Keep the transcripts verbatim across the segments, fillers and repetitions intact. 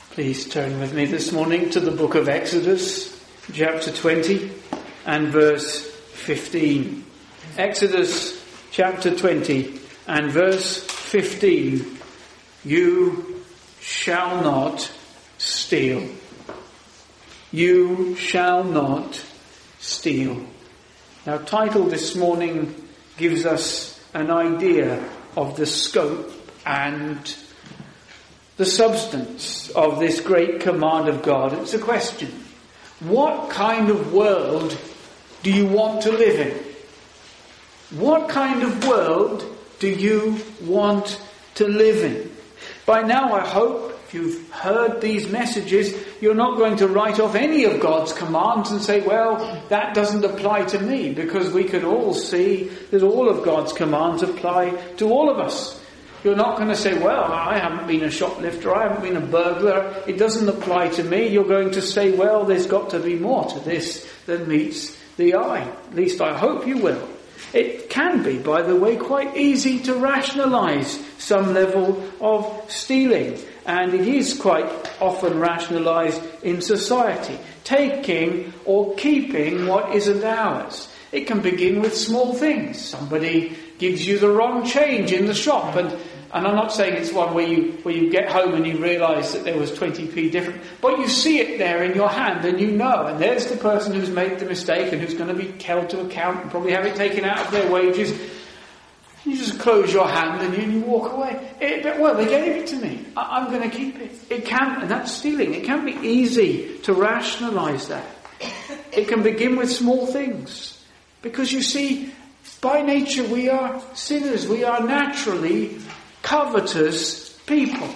Please turn with me this morning to the book of Exodus, chapter twenty and verse fifteen. Exodus chapter twenty and verse fifteen. You shall not steal. You shall not steal. Now, title this morning gives us an idea of the scope and the substance of this great command of God. It's a question. What kind of world do you want to live in? What kind of world do you want to live in? By now, I hope, if you've heard these messages, you're not going to write off any of God's commands and say, well, that doesn't apply to me, because we can all see that all of God's commands apply to all of us. You're not going to say, well, I haven't been a shoplifter, I haven't been a burglar, it doesn't apply to me. You're going to say, well, there's got to be more to this than meets the eye. At least I hope you will. It can be, by the way, quite easy to rationalise some level of stealing. And it is quite often rationalised in society. Taking or keeping what isn't ours. It can begin with small things. Somebody gives you the wrong change in the shop, and and I'm not saying it's one where you where you get home and you realise that there was twenty p different, but you see it there in your hand and you know, and there's the person who's made the mistake and who's going to be held to account and probably have it taken out of their wages. You just close your hand and you, and you walk away. It, but, well, they gave it to me. I, I'm going to keep it. It can, and that's stealing. It can be easy to rationalise that. It can begin with small things, because you see, by nature we are sinners. We are naturally covetous people.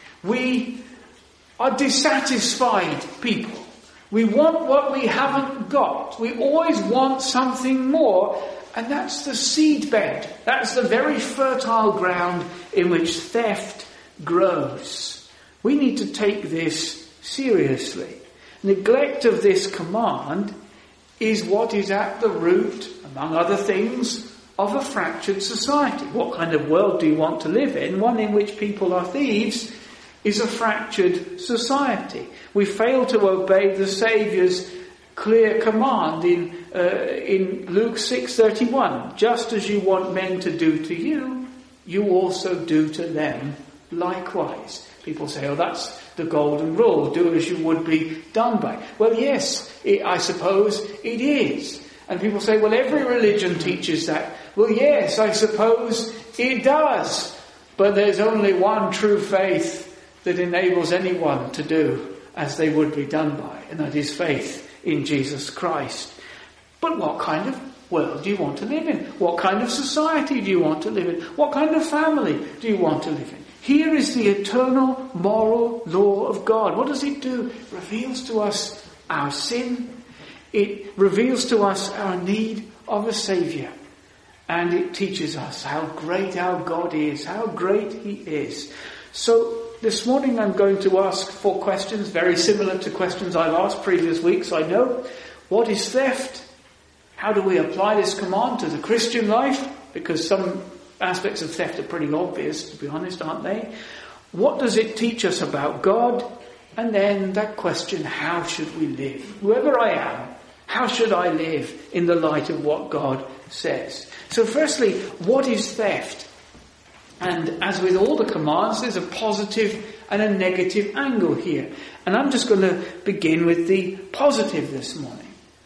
We are dissatisfied people. We want what we haven't got. We always want something more. And that's the seedbed. That's the very fertile ground in which theft grows. We need to take this seriously. Neglect of this command is what is at the root, among other things, of a fractured society. What kind of world do you want to live in? One in which people are thieves is a fractured society. We fail to obey the Saviour's clear command in uh, in Luke six thirty-one. Just as you want men to do to you, you also do to them likewise. People say, oh, that's the golden rule. Do as you would be done by. Well, yes, it, I suppose it is. And people say, well, every religion teaches that. Well, yes, I suppose it does. But there's only one true faith that enables anyone to do as they would be done by, and that is faith in Jesus Christ. But what kind of world do you want to live in? What kind of society do you want to live in? What kind of family do you want to live in? Here is the eternal moral law of God. What does it do? It reveals to us our sin. It reveals to us our need of a Saviour. And it teaches us how great our God is, how great He is. So this morning I'm going to ask four questions, very similar to questions I've asked previous weeks, I know. What is theft? How do we apply this command to the Christian life? Because some aspects of theft are pretty obvious, to be honest, aren't they? What does it teach us about God? And then that question, how should we live? Whoever I am, how should I live in the light of what God says? So firstly, what is theft? And as with all the commands, there's a positive and a negative angle here. And I'm just going to begin with the positive this morning.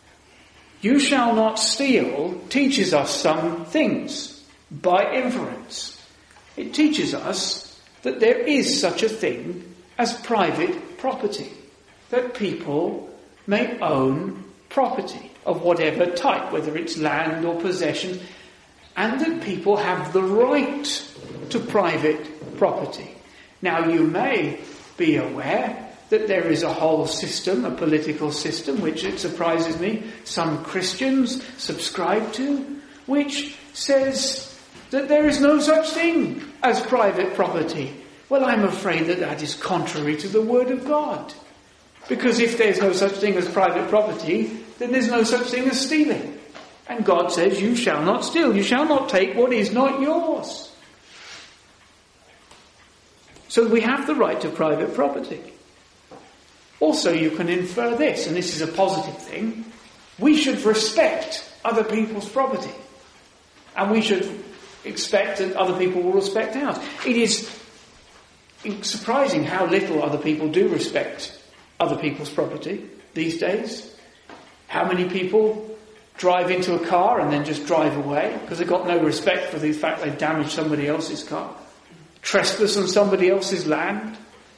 You shall not steal teaches us some things by inference. It teaches us that there is such a thing as private property. That people may own property of whatever type, whether it's land or possession, and that people have the right to private property. Now, you may be aware that there is a whole system, a political system, which, it surprises me, some Christians subscribe to, which says that there is no such thing as private property. Well, I'm afraid that that is contrary to the Word of God. Because if there's no such thing as private property, then there's no such thing as stealing. And God says, you shall not steal. You shall not take what is not yours. So we have the right to private property. Also, you can infer this, and this is a positive thing. We should respect other people's property. And we should expect that other people will respect ours. It is surprising how little other people do respect other people's property these days. How many people drive into a car and then just drive away because they've got no respect for the fact they damaged somebody else's car. Trespass on somebody else's land.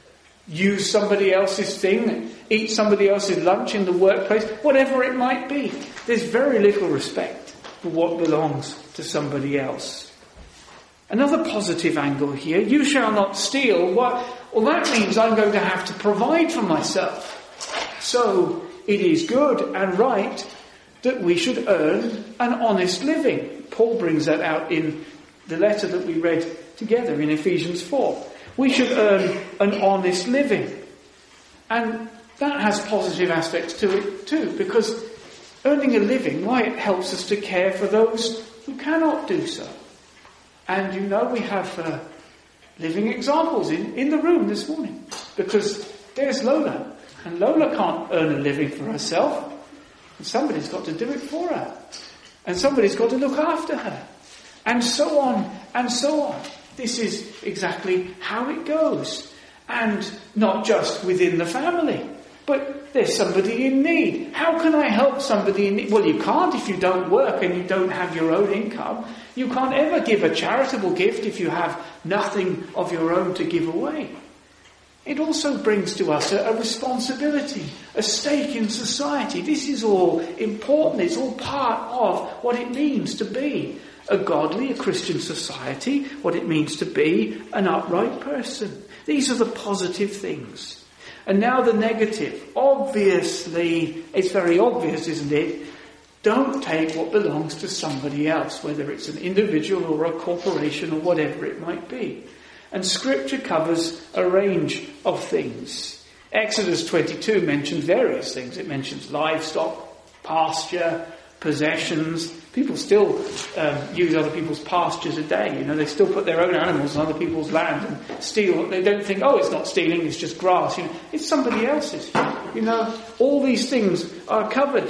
Use somebody else's thing. Eat somebody else's lunch in the workplace. Whatever it might be. There's very little respect for what belongs to somebody else. Another positive angle here. You shall not steal. Well, well, that means I'm going to have to provide for myself. So it is good and right that we should earn an honest living. Paul brings that out in the letter that we read together in Ephesians four. We should earn an honest living. And that has positive aspects to it too, because earning a living, why, it helps us to care for those who cannot do so. And you know, we have uh, living examples in, in the room this morning, because there's Lola, and Lola can't earn a living for herself, and somebody's got to do it for her, and somebody's got to look after her, and so on and so on. This is exactly how it goes. And not just within the family, but there's somebody in need. How can I help somebody in need? Well, you can't if you don't work and you don't have your own income. You can't ever give a charitable gift if you have nothing of your own to give away. It also brings to us a, a responsibility, a stake in society. This is all important. It's all part of what it means to be a godly, a Christian society, what it means to be an upright person. These are the positive things. And now the negative. Obviously, it's very obvious, isn't it? Don't take what belongs to somebody else, whether it's an individual or a corporation or whatever it might be. And Scripture covers a range of things. Exodus twenty-two mentions various things. It mentions livestock, pasture, possessions. People still um, use other people's pastures a day. You know, they still put their own animals on other people's land and steal. They don't think, oh, it's not stealing, it's just grass. You know, it's somebody else's. You know, all these things are covered.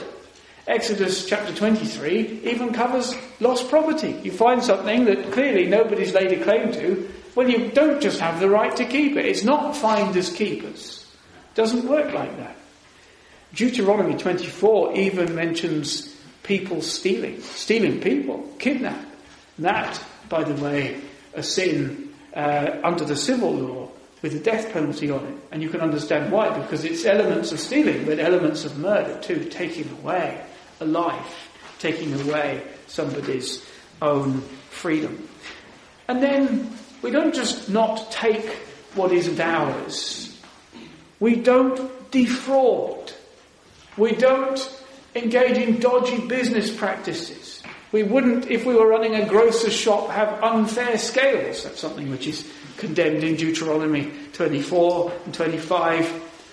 Exodus chapter twenty-three even covers lost property. You find something that clearly nobody's laid a claim to. Well, you don't just have the right to keep it. It's not finders keepers. It doesn't work like that. Deuteronomy twenty-four even mentions people stealing, stealing people, kidnap. That, by the way, a sin uh, under the civil law with a death penalty on it. And you can understand why, because it's elements of stealing, but elements of murder too, taking away a life, taking away somebody's own freedom. And then we don't just not take what isn't ours. We don't defraud. We don't engage in dodgy business practices. We wouldn't, if we were running a grocer's shop, have unfair scales. That's something which is condemned in Deuteronomy twenty-four and twenty-five.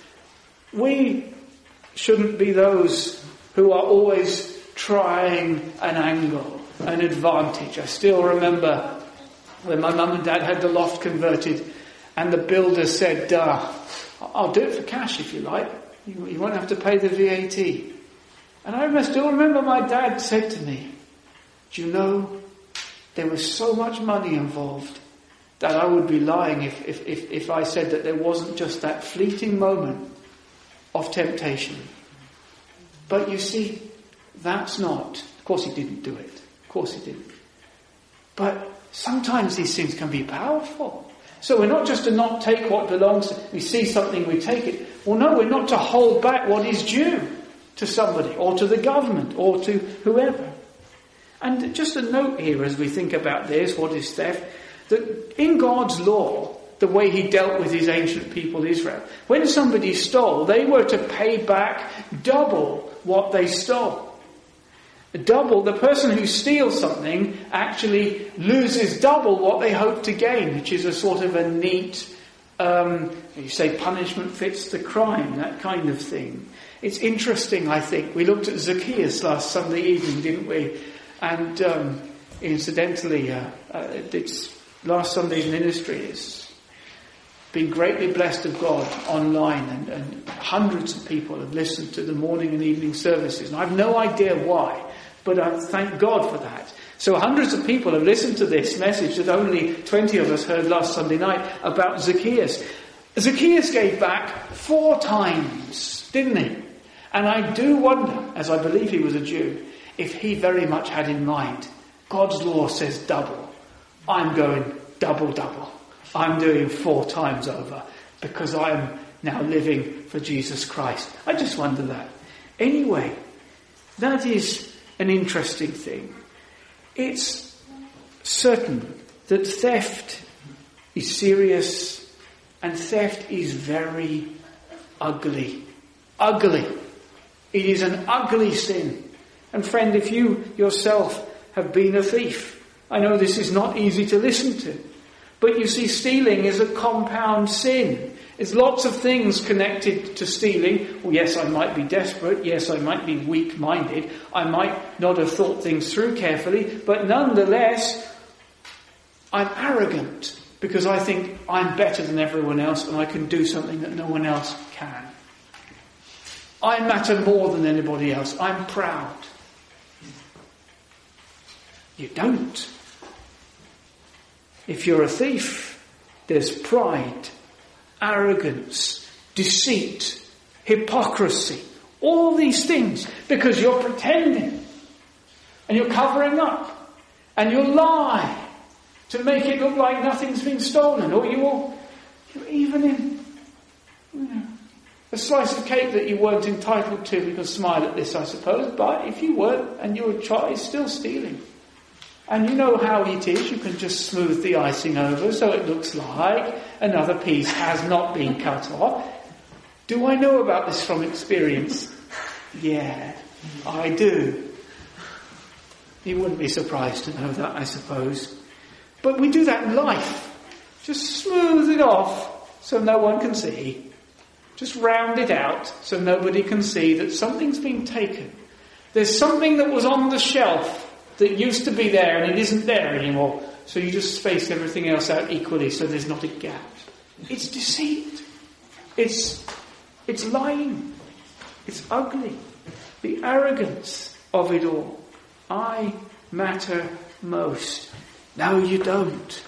We shouldn't be those who are always trying an angle, an advantage. I still remember when my mum and dad had the loft converted and the builder said, uh, I'll do it for cash if you like. You, you won't have to pay the V A T. And I still remember my dad said to me, do you know, there was so much money involved that I would be lying if, if, if, if I said that there wasn't just that fleeting moment of temptation. But you see, that's not. Of course he didn't do it. Of course he didn't. But sometimes these things can be powerful. So we're not just to not take what belongs to, we see something, we take it. Well, no, we're not to hold back what is due to somebody, or to the government, or to whoever. And just a note here as we think about this, what is theft, that in God's law, the way he dealt with his ancient people Israel, when somebody stole, they were to pay back double what they stole. Double, the person who steals something actually loses double what they hope to gain, which is a sort of a neat, um, you say punishment fits the crime, that kind of thing. It's interesting, I think. We looked at Zacchaeus last Sunday evening, didn't we? And um, incidentally, uh, uh, it's last Sunday's ministry is been greatly blessed of God online, and, and hundreds of people have listened to the morning and evening services. And I have no idea why, but I thank God for that. So hundreds of people have listened to this message that only twenty of us heard last Sunday night about Zacchaeus. Zacchaeus gave back four times, didn't he? And I do wonder, as I believe he was a Jew, if he very much had in mind, God's law says double. I'm going double, double. I'm doing four times over because I'm now living for Jesus Christ. I just wonder that. Anyway, that is an interesting thing. It's certain that theft is serious and theft is very ugly. Ugly. It is an ugly sin. And friend, if you yourself have been a thief, I know this is not easy to listen to. But you see, stealing is a compound sin. There's lots of things connected to stealing. Well, yes, I might be desperate. Yes, I might be weak-minded. I might not have thought things through carefully. But nonetheless, I'm arrogant because I think I'm better than everyone else and I can do something that no one else can. I matter more than anybody else. I'm proud. You don't. If you're a thief, there's pride, arrogance, deceit, hypocrisy, all these things, because you're pretending and you're covering up and you'll lie to make it look like nothing's been stolen, or you're, you're even in you know, a slice of cake that you weren't entitled to. We can smile at this, I suppose, but if you weren't and you were child, it's still stealing. And you know how it is, you can just smooth the icing over so it looks like another piece has not been cut off. Do I know about this from experience? Yeah, I do. You wouldn't be surprised to know that, I suppose. But we do that in life. Just smooth it off so no one can see. Just round it out so nobody can see that something's been taken. There's something that was on the shelf that used to be there and it isn't there anymore. So you just space everything else out equally so there's not a gap. It's deceit. It's, it's lying. It's ugly. The arrogance of it all. I matter most. No, you don't.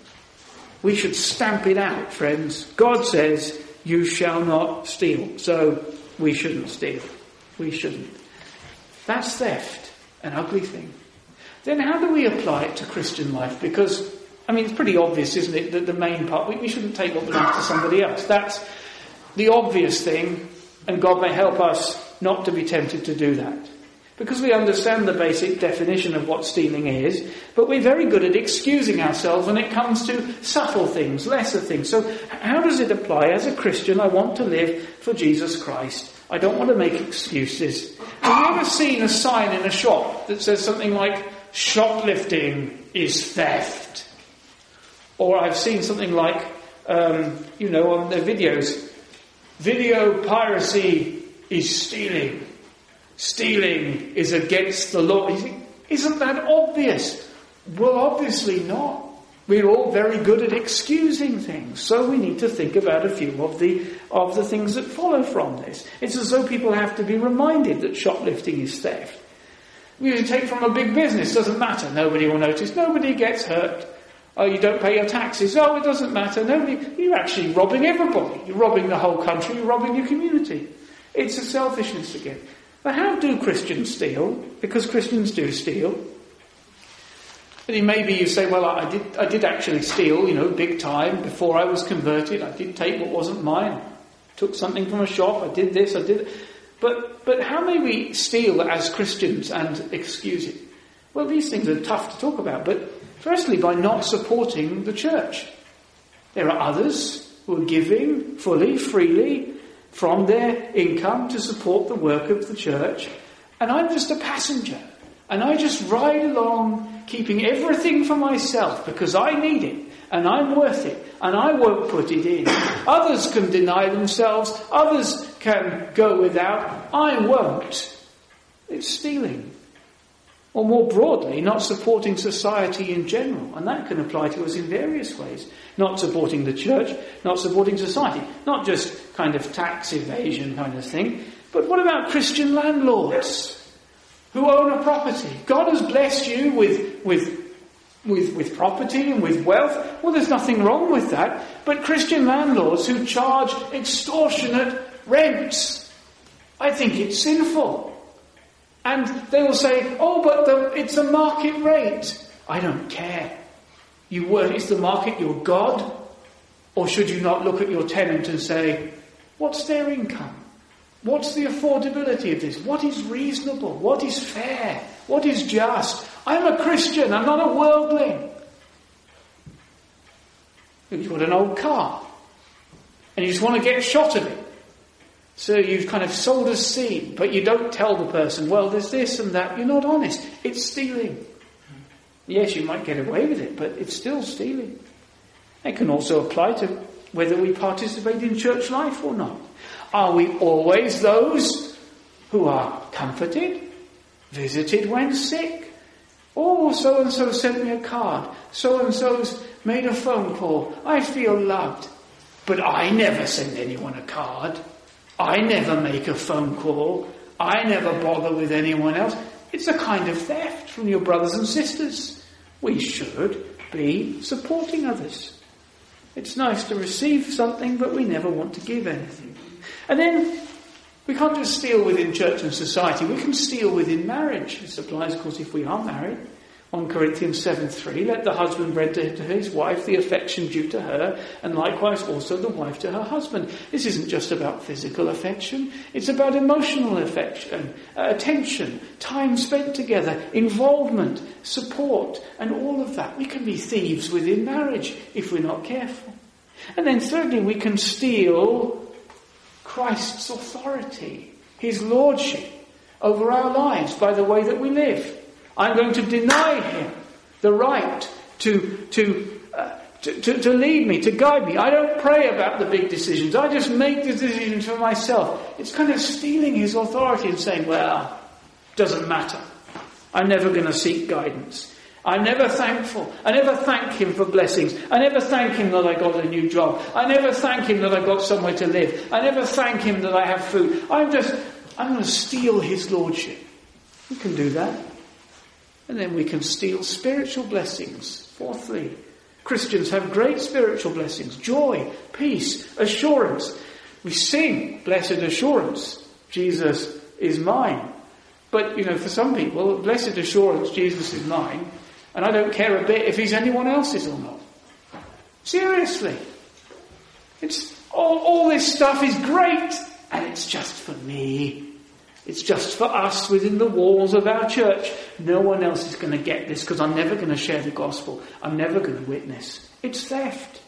We should stamp it out, friends. God says, you shall not steal. So we shouldn't steal. We shouldn't. That's theft. An ugly thing. Then how do we apply it to Christian life? Because, I mean, it's pretty obvious, isn't it, that the main part, we, we shouldn't take what belongs to somebody else. That's the obvious thing, and God may help us not to be tempted to do that. Because we understand the basic definition of what stealing is, but we're very good at excusing ourselves when it comes to subtle things, lesser things. So how does it apply? As a Christian, I want to live for Jesus Christ. I don't want to make excuses. Have you ever seen a sign in a shop that says something like, shoplifting is theft? Or I've seen something like, um, you know, on their videos, video piracy is stealing. Stealing is against the law. You think, isn't that obvious? Well, obviously not. We're all very good at excusing things, so we need to think about a few of the of the things that follow from this. It's as though people have to be reminded that shoplifting is theft. You take from a big business, doesn't matter. Nobody will notice. Nobody gets hurt. Oh, you don't pay your taxes. Oh, it doesn't matter. Nobody. You're actually robbing everybody. You're robbing the whole country. You're robbing your community. It's a selfishness again. But how do Christians steal? Because Christians do steal. But maybe you say, well, I did, I did actually steal, you know, big time before I was converted. I did take what wasn't mine. Took something from a shop. I did this. I did. But but how may we steal as Christians and excuse it? Well, these things are tough to talk about. But firstly, by not supporting the church. There are others who are giving fully, freely, from their income to support the work of the church, and I'm just a passenger, and I just ride along keeping everything for myself because I need it and I'm worth it and I won't put it in. Others can deny themselves, others can go without, I won't. It's stealing. Or more broadly, not supporting society in general. And that can apply to us in various ways. Not supporting the church, not supporting society. Not just kind of tax evasion kind of thing. But what about Christian landlords who own a property? God has blessed you with, with, with, with property and with wealth. Well, there's nothing wrong with that. But Christian landlords who charge extortionate rents, I think it's sinful. And they will say, oh, but the, it's a market rate. I don't care. You were, is the market your God? Or should you not look at your tenant and say, what's their income? What's the affordability of this? What is reasonable? What is fair? What is just? I'm a Christian. I'm not a worldling. You've got an old car. And you just want to get a shot of it. So you've kind of sold a seed, but you don't tell the person, well, there's this and that. You're not honest. It's stealing. Yes, you might get away with it, but it's still stealing. It can also apply to whether we participate in church life or not. Are we always those who are comforted, visited when sick? Oh, so-and-so sent me a card. So-and-so's made a phone call. I feel loved. But I never send anyone a card. I never make a phone call. I never bother with anyone else. It's a kind of theft from your brothers and sisters. We should be supporting others. It's nice to receive something, but we never want to give anything. And then we can't just steal within church and society. We can steal within marriage. This applies, of course, if we are married. First Corinthians seven three, let the husband render to his wife the affection due to her, and likewise also the wife to her husband. This isn't just about physical affection, it's about emotional affection, uh, attention, time spent together, involvement, support, and all of that. We can be thieves within marriage if we're not careful. And then thirdly, we can steal Christ's authority, his lordship over our lives by the way that we live. I'm going to deny him the right to to, uh, to to to lead me, to guide me. I don't pray about the big decisions. I just make the decisions for myself. It's kind of stealing his authority and saying, well, doesn't matter. I'm never going to seek guidance. I'm never thankful. I never thank him for blessings. I never thank him that I got a new job. I never thank him that I got somewhere to live. I never thank him that I have food. I'm just, I'm going to steal his lordship. We can do that. And then we can steal spiritual blessings. Fourthly, Christians have great spiritual blessings. Joy, peace, assurance. We sing, blessed assurance, Jesus is mine. But, you know, for some people, blessed assurance, Jesus is mine, and I don't care a bit if he's anyone else's or not. Seriously. It's all, all this stuff is great, and it's just for me. It's just for us within the walls of our church. No one else is going to get this because I'm never going to share the gospel. I'm never going to witness. It's theft.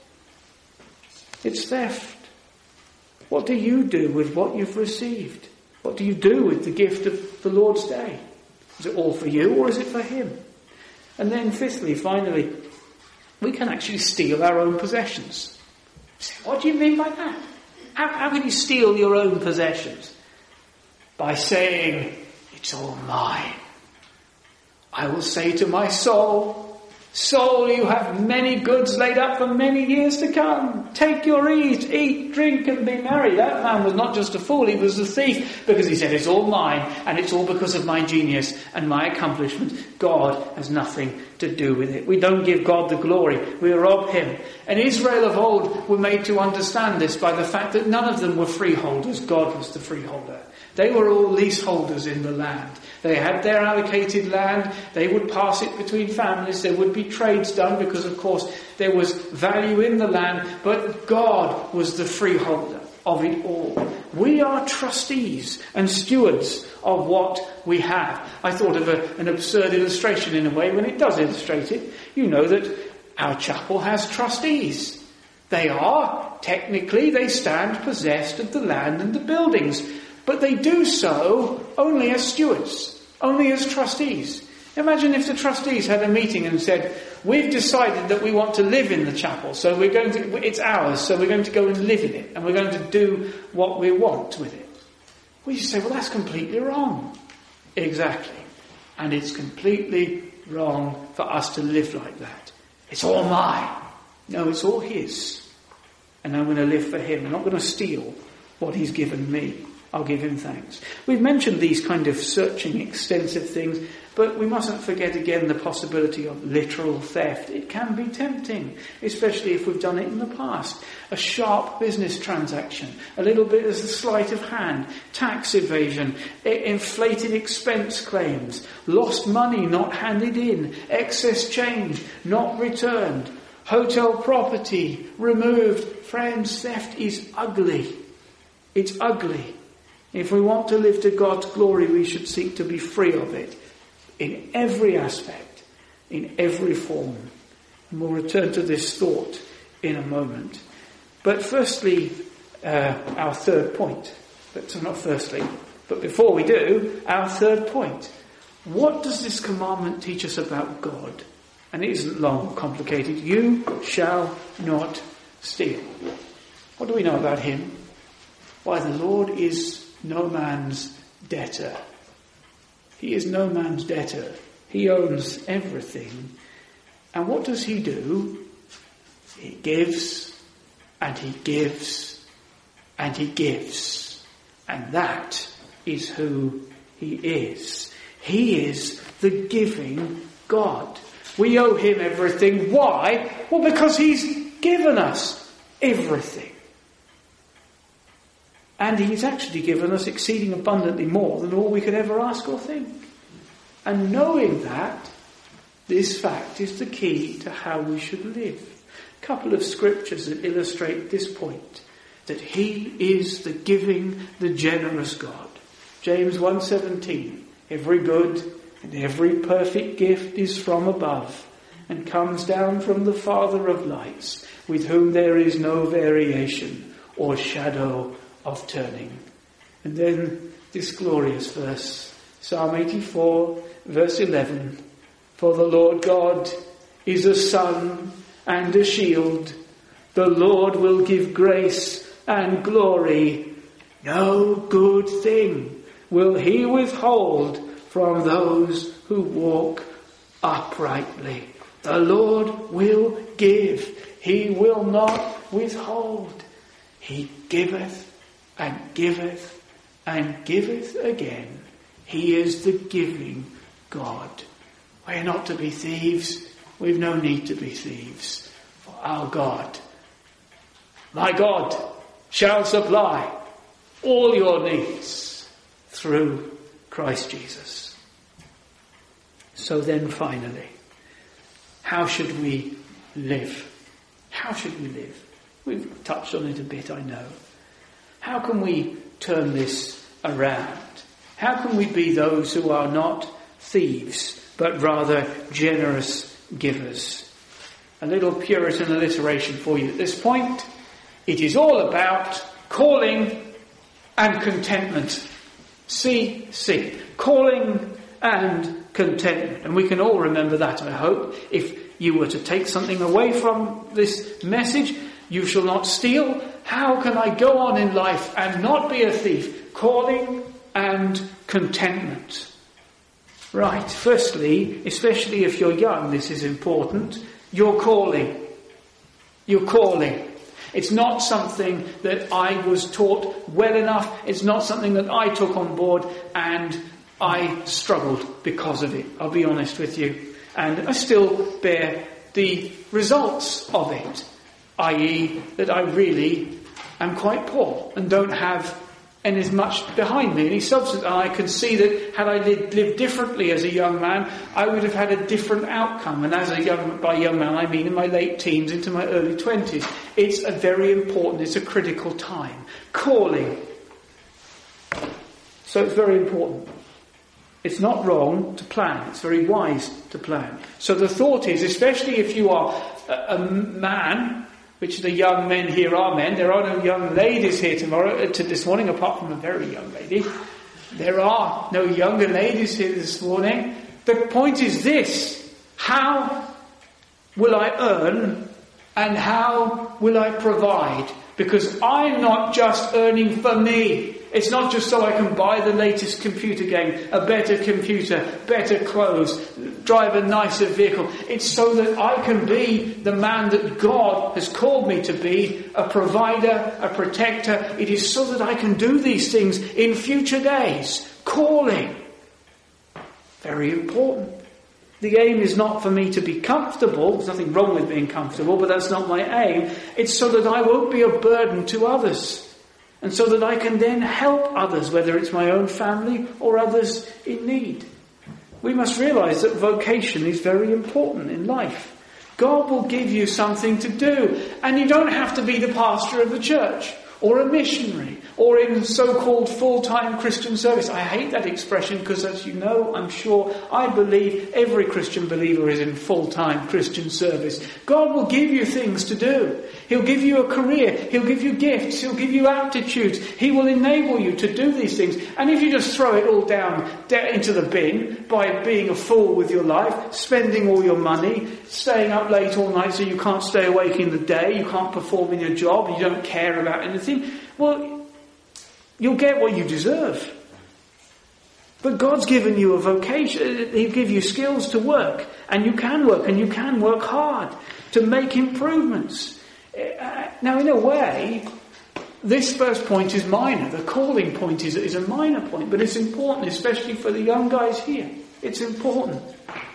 It's theft. What do you do with what you've received? What do you do with the gift of the Lord's Day? Is it all for you or is it for him? And then fifthly, finally, we can actually steal our own possessions. What do you mean by that? How, how can you steal your own possessions? By saying, it's all mine. I will say to my soul, soul, you have many goods laid up for many years to come. Take your ease, eat, drink, and be merry. That man was not just a fool, he was a thief, because he said, it's all mine, and it's all because of my genius and my accomplishment. God has nothing to do with it. We don't give God the glory. We rob him. And Israel of old were made to understand this by the fact that none of them were freeholders. God was the freeholder. They were all leaseholders in the land. They had their allocated land. They would pass it between families. There would be trades done because, of course, there was value in the land. But God was the freeholder of it all. We are trustees and stewards of what we have. I thought of a, an absurd illustration in a way when it does illustrate it. You know that our chapel has trustees. They are, technically, they stand possessed of the land and the buildings. But they do so only as stewards, only as trustees. Imagine if the trustees had a meeting and said, we've decided that we want to live in the chapel, so we're going to, it's ours, so we're going to go and live in it, and we're going to do what we want with it. We just say, well, that's completely wrong. Exactly. And it's completely wrong for us to live like that. It's all mine. No, it's all his. And I'm going to live for him. I'm not going to steal what he's given me. I'll give him thanks. We've mentioned these kind of searching, extensive things, but we mustn't forget again the possibility of literal theft. It can be tempting, especially if we've done it in the past. A sharp business transaction, a little bit as a sleight of hand, tax evasion, inflated expense claims, lost money not handed in, excess change not returned, hotel property removed. Friends, theft is ugly. It's ugly. If we want to live to God's glory, we should seek to be free of it in every aspect, in every form. And we'll return to this thought in a moment. But firstly, uh, our third point. But so not firstly, but before we do, our third point. What does this commandment teach us about God? And it isn't long or complicated. You shall not steal. What do we know about him? Why, the Lord is no man's debtor. He is no man's debtor. He owns everything. And what does he do? He gives, and he gives, and he gives. And that is who he is. He is the giving God. We owe him everything. Why? Well, because he's given us everything. And he's actually given us exceeding abundantly more than all we could ever ask or think. And knowing that, this fact is the key to how we should live. A couple of scriptures that illustrate this point. That he is the giving, the generous God. James one seventeen. Every good and every perfect gift is from above and comes down from the Father of lights, with whom there is no variation or shadow of turning. And then this glorious verse, Psalm eighty-four, verse eleven. For the Lord God is a sun and a shield. The Lord will give grace and glory. No good thing will he withhold from those who walk uprightly. The Lord will give. He will not withhold. He giveth and giveth and giveth again. He is the giving God. We're not to be thieves. We've no need to be thieves. For our God, my God, shall supply all your needs through Christ Jesus. So then finally, how should we live? How should we live? We've touched on it a bit, I know. How can we turn this around? How can we be those who are not thieves, but rather generous givers? A little Puritan alliteration for you at this point. It is all about calling and contentment. C C. Calling and contentment. And we can all remember that, I hope. If you were to take something away from this message, you shall not steal. How can I go on in life and not be a thief? Calling and contentment. Right, firstly, especially if you're young, this is important. Your calling. Your calling. It's not something that I was taught well enough. It's not something that I took on board and I struggled because of it. I'll be honest with you. And I still bear the results of it. that is that I really am quite poor and don't have and as much behind me, any substance. And I can see that had I lived, lived differently as a young man, I would have had a different outcome. And as a young, by young man, I mean in my late teens into my early twenties. It's a very important, it's a critical time. Calling. So it's very important. It's not wrong to plan. It's very wise to plan. So the thought is, especially if you are a, a man, which the young men here are men. There are no young ladies here tomorrow, to this morning, apart from a very young lady. There are no younger ladies here this morning. The point is this: how will I earn and how will I provide Because I'm not just earning for me. It's not just so I can buy the latest computer game, a better computer, better clothes, drive a nicer vehicle. It's so that I can be the man that God has called me to be, a provider, a protector. It is so that I can do these things in future days. Calling. Very important. The aim is not for me to be comfortable. There's nothing wrong with being comfortable, but that's not my aim. It's so that I won't be a burden to others. And so that I can then help others, whether it's my own family or others in need. We must realise that vocation is very important in life. God will give you something to do. And you don't have to be the pastor of the church, or a missionary, or in so-called full-time Christian service. I hate that expression because, as you know, I'm sure, I believe every Christian believer is in full-time Christian service. God will give you things to do. He'll give you a career. He'll give you gifts. He'll give you aptitudes. He will enable you to do these things. And if you just throw it all down into the bin by being a fool with your life, spending all your money, staying up late all night so you can't stay awake in the day, you can't perform in your job, you don't care about anything, well, you'll get what you deserve. But God's given you a vocation. He'll give you skills to work. And you can work, and you can work hard to make improvements. Now, in a way, this first point is minor. The calling point is, is a minor point, but it's important, especially for the young guys here. It's important.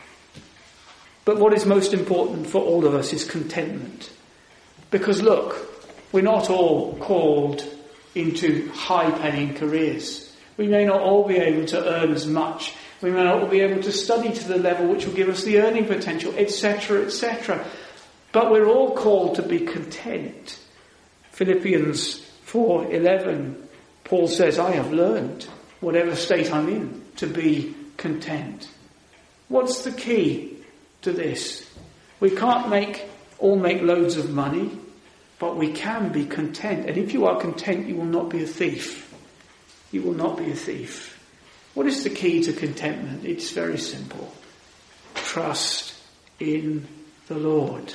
But what is most important for all of us is contentment. Because look, we're not all called into high-paying careers. We may not all be able to earn as much. We may not all be able to study to the level which will give us the earning potential, et cetera, et cetera. But we're all called to be content. Philippians four eleven, Paul says, I have learned, whatever state I'm in, to be content. What's the key to this? We can't make all make loads of money, but we can be content. And if you are content, you will not be a thief. You will not be a thief. What is the key to contentment? It's very simple. Trust in the Lord.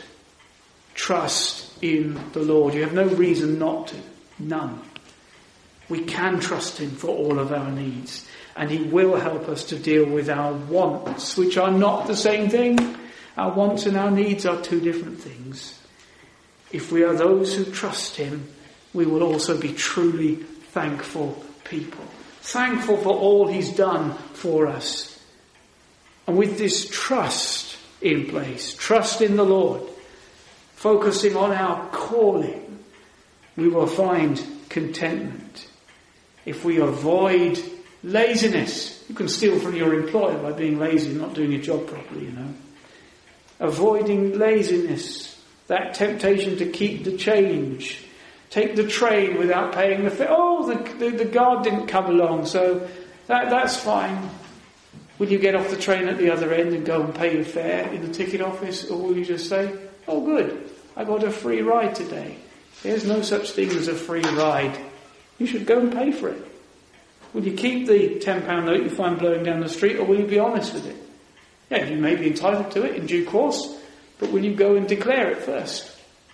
Trust in the Lord. You have no reason not to. None. We can trust Him for all of our needs. And He will help us to deal with our wants, which are not the same thing. Our wants and our needs are two different things. If we are those who trust Him, we will also be truly thankful people. Thankful for all He's done for us. And with this trust in place, trust in the Lord, focusing on our calling, we will find contentment. If we avoid laziness, you can steal from your employer by being lazy and not doing your job properly, you know. Avoiding laziness, that temptation to keep the change. Take the train without paying the fare. Oh, the, the, the guard didn't come along, so that, that's fine. Will you get off the train at the other end and go and pay your fare in the ticket office? Or will you just say, oh good, I got a free ride today. There's no such thing as a free ride. You should go and pay for it. Will you keep the ten pound note you find blowing down the street, or will you be honest with it? Yeah, you may be entitled to it in due course, but will you go and declare it first?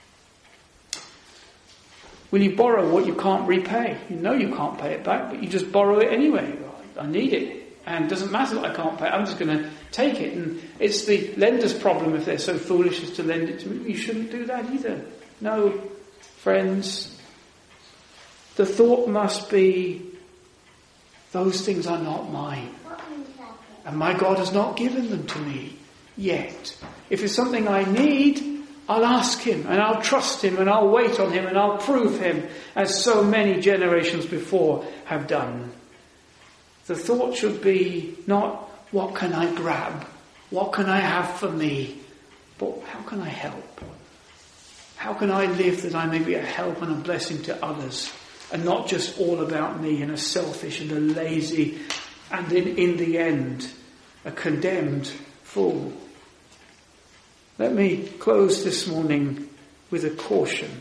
Will you borrow what you can't repay? You know you can't pay it back, but you just borrow it anyway. I need it, and it doesn't matter that I can't pay it. I'm just going to take it. And it's the lender's problem if they're so foolish as to lend it to me. You shouldn't do that either. No, friends. The thought must be, those things are not mine. And my God has not given them to me yet. If it's something I need, I'll ask Him, and I'll trust Him, and I'll wait on Him, and I'll prove Him, as so many generations before have done. The thought should be not, what can I grab? What can I have for me? But how can I help? How can I live that I may be a help and a blessing to others, and not just all about me, and a selfish and a lazy, and in, in the end, a condemned fool? Let me close this morning with a caution.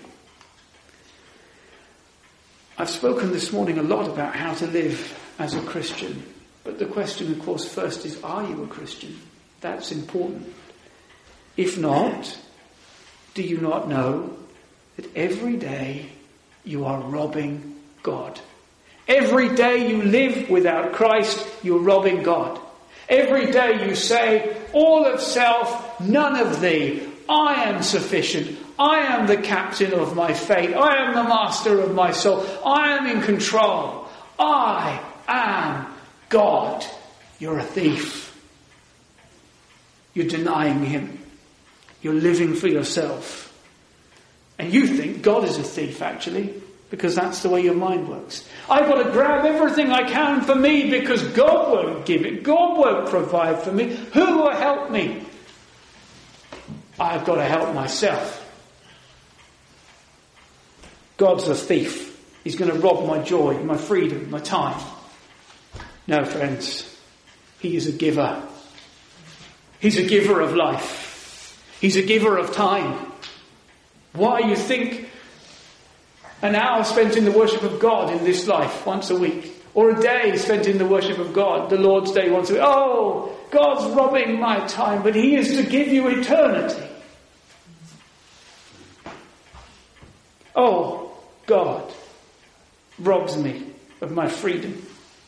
I've spoken this morning a lot about how to live as a Christian. But the question, of course, first is, are you a Christian? That's important. If not, do you not know that every day you are robbing God. Every day you live without Christ, you're robbing God. Every day you say, all of self, none of thee. I am sufficient. I am the captain of my fate. I am the master of my soul. I am in control. I am God. You're a thief. You're denying him. You're living for yourself. And you think God is a thief, actually, because that's the way your mind works. I've got to grab everything I can for me because God won't give it. God won't provide for me. Who will help me? I've got to help myself. God's a thief. He's going to rob my joy, my freedom, my time. No, friends. He is a giver. He's a giver of life. He's a giver of time. Why you think an hour spent in the worship of God in this life once a week, or a day spent in the worship of God, the Lord's Day once a week. Oh, God's robbing my time, but he is to give you eternity. Oh, God robs me of my freedom.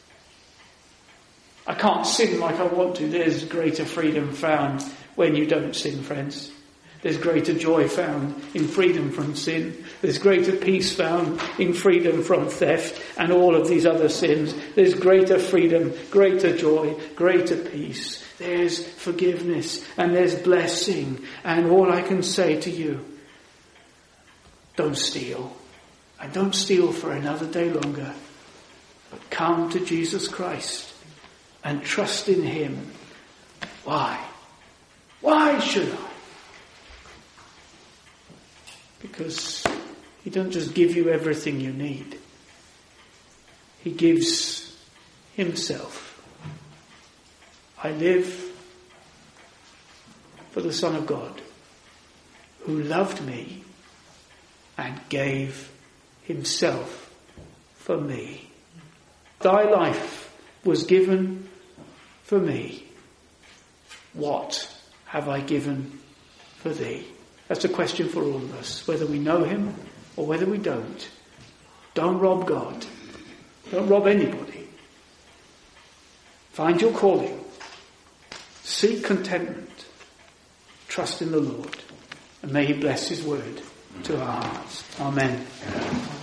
I can't sin like I want to. There's greater freedom found when you don't sin, friends. There's greater joy found in freedom from sin. There's greater peace found in freedom from theft and all of these other sins. There's greater freedom, greater joy, greater peace. There's forgiveness and there's blessing. And all I can say to you, don't steal. And don't steal for another day longer. But come to Jesus Christ and trust in him. Why? Why should I? Because he doesn't just give you everything you need. He gives himself. I live for the Son of God, who loved me and gave himself for me. Thy life was given for me. What have I given for thee? That's a question for all of us, whether we know him or whether we don't. Don't rob God. Don't rob anybody. Find your calling. Seek contentment. Trust in the Lord. And may he bless his word to our hearts. Amen.